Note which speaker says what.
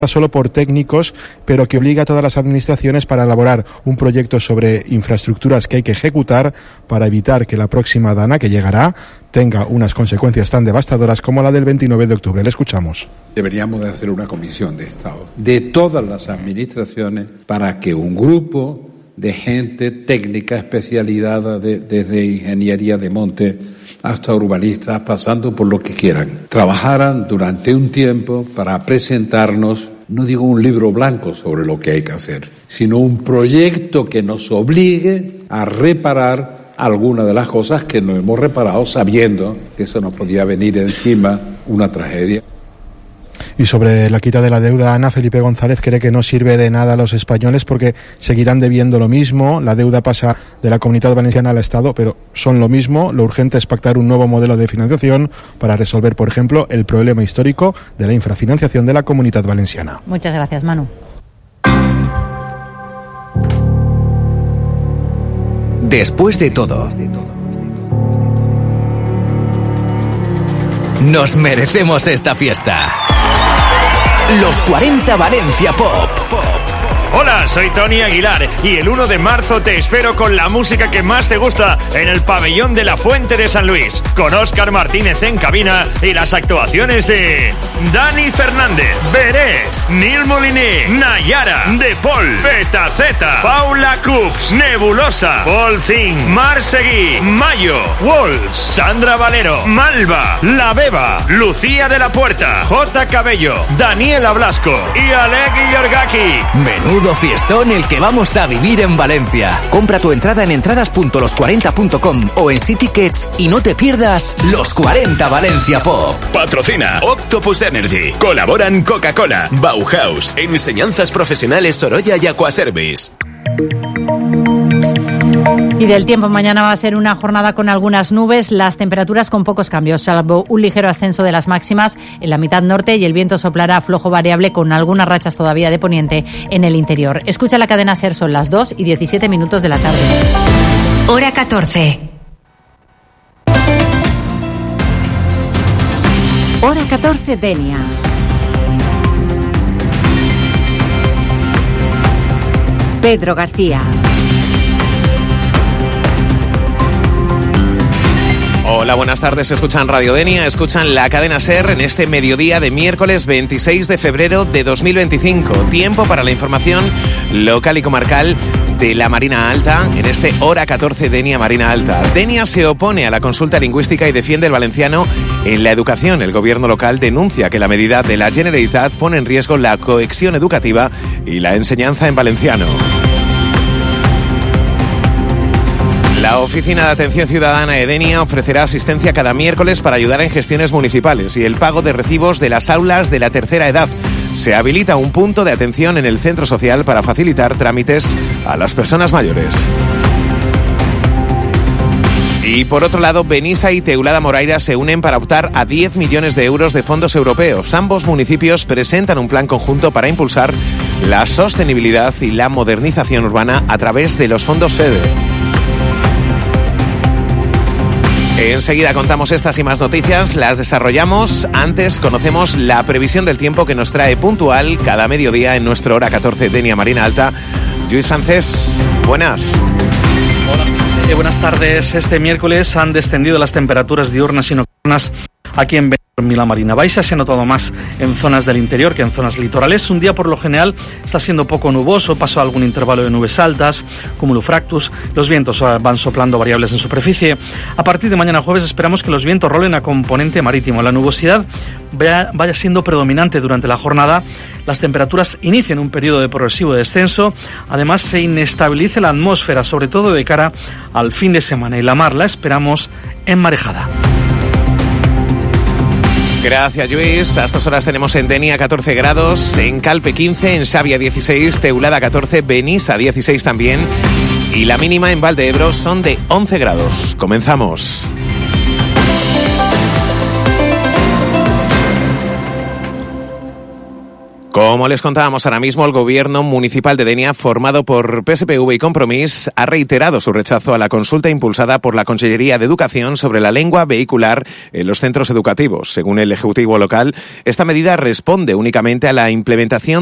Speaker 1: solo por técnicos, pero que obliga a todas las administraciones para elaborar un proyecto sobre infraestructuras que hay que ejecutar para evitar que la próxima DANA que llegará tenga unas consecuencias tan devastadoras como la del 29 de octubre. Le escuchamos.
Speaker 2: Deberíamos de hacer una comisión de Estado de todas las administraciones para que un grupo de gente técnica especializada desde ingeniería de monte hasta urbanistas, pasando por lo que quieran, trabajaran durante un tiempo para presentarnos, no digo un libro blanco sobre lo que hay que hacer, sino un proyecto que nos obligue a reparar algunas de las cosas que no hemos reparado, sabiendo que eso nos podía venir encima una tragedia.
Speaker 1: Y sobre la quita de la deuda, Ana, Felipe González cree que no sirve de nada a los españoles porque seguirán debiendo lo mismo. La deuda pasa de la Comunitat Valenciana al Estado, pero son lo mismo. Lo urgente es pactar un nuevo modelo de financiación para resolver, por ejemplo, el problema histórico de la infrafinanciación de la Comunitat Valenciana.
Speaker 3: Muchas gracias, Manu.
Speaker 4: Después de todo, nos merecemos esta fiesta. Los 40 Valencia Pop.
Speaker 5: Hola, soy Tony Aguilar y el 1 de marzo te espero con la música que más te gusta en el pabellón de la Fuente de San Luis, con Óscar Martínez en cabina y las actuaciones de Dani Fernández, Beret, Nil Moliner, Nayara, De Paul, Petaceta, Paula Cups, Nebulosa, Paul Zing, Mar Seguí, Mayo, Walls, Sandra Valero, Malva, La Beba, Lucía de la Puerta, J. Cabello, Daniela Blasco y Alec Iorgaki.
Speaker 4: Menudo fiestón el que vamos a vivir en Valencia. Compra tu entrada en entradas.los40.com o en Citytickets y no te pierdas Los 40 Valencia Pop.
Speaker 6: Patrocina Octopus Energy. Colaboran Coca-Cola, Bauhaus, Enseñanzas Profesionales Sorolla y Aquaservice.
Speaker 3: Y del tiempo, mañana va a ser una jornada con algunas nubes, las temperaturas con pocos cambios, salvo un ligero ascenso de las máximas en la mitad norte, y el viento soplará flojo variable con algunas rachas todavía de poniente en el interior. Escucha la cadena SER, son las 2:17 de la tarde.
Speaker 7: Hora 14.
Speaker 8: Hora 14, Denia. Pedro García.
Speaker 9: Hola, buenas tardes. Escuchan Radio Denia, escuchan la cadena SER en este mediodía de miércoles 26 de febrero de 2025. Tiempo para la información local y comarcal de la Marina Alta en este Hora 14 Denia Marina Alta. Denia se opone a la consulta lingüística y defiende el valenciano en la educación. El gobierno local denuncia que la medida de la Generalitat pone en riesgo la cohesión educativa y la enseñanza en valenciano. La Oficina de Atención Ciudadana de Denia ofrecerá asistencia cada miércoles para ayudar en gestiones municipales y el pago de recibos de las aulas de la tercera edad. Se habilita un punto de atención en el centro social para facilitar trámites a las personas mayores. Y por otro lado, Benissa y Teulada Moraira se unen para optar a 10 millones de euros de fondos europeos. Ambos municipios presentan un plan conjunto para impulsar la sostenibilidad y la modernización urbana a través de los fondos FEDER. Enseguida contamos estas y más noticias, las desarrollamos. Antes conocemos la previsión del tiempo que nos trae puntual cada mediodía en nuestro Hora 14 Denia Marina Alta. Lluís Francés, buenas.
Speaker 10: Hola, buenas tardes. Este miércoles han descendido las temperaturas diurnas y nocturnas aquí en la Marina Baixa. Se ha notado más en zonas del interior que en zonas litorales. Un día por lo general está siendo poco nuboso, pasó algún intervalo de nubes altas, cumulofractus. Los vientos van soplando variables en superficie. A partir de mañana jueves esperamos que los vientos rolen a componente marítimo. La nubosidad vaya siendo predominante durante la jornada. Las temperaturas inician un periodo de progresivo descenso. Además se inestabilice la atmósfera, sobre todo de cara al fin de semana, y la mar la esperamos enmarejada.
Speaker 9: Gracias, Lluís. A estas horas tenemos en Denia 14 grados, en Calpe 15, en Xàbia 16, Teulada 14, Benissa 16 también, y la mínima en Valdeebro son de 11 grados. Comenzamos. Como les contábamos ahora mismo, el gobierno municipal de Denia, formado por PSPV y Compromís, ha reiterado su rechazo a la consulta impulsada por la Consellería de Educación sobre la lengua vehicular en los centros educativos. Según el Ejecutivo local, esta medida responde únicamente a la implementación